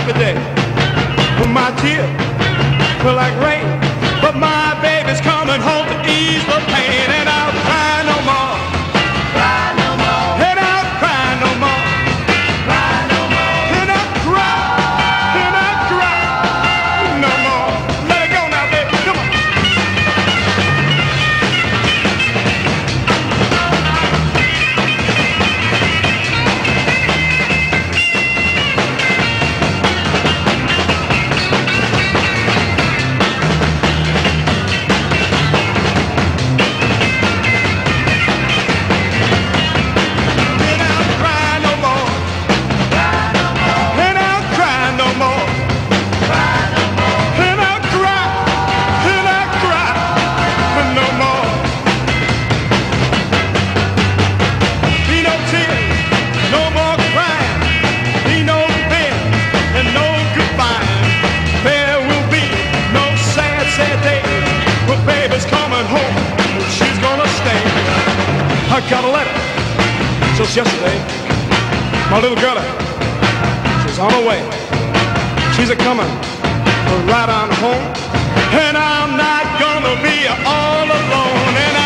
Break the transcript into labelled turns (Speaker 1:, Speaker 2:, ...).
Speaker 1: happy day. My tears feel like rain, but my baby's coming home to ease the pain, and I'll cry no more. Cry no more. And I'll cry no more. Cry no more. And I'll cry. And I'll cry no more. Let it go now, baby. Come on. I got a letter just yesterday. My little girl, she's on her way. She's a-coming right on home. And I'm not gonna be all alone. And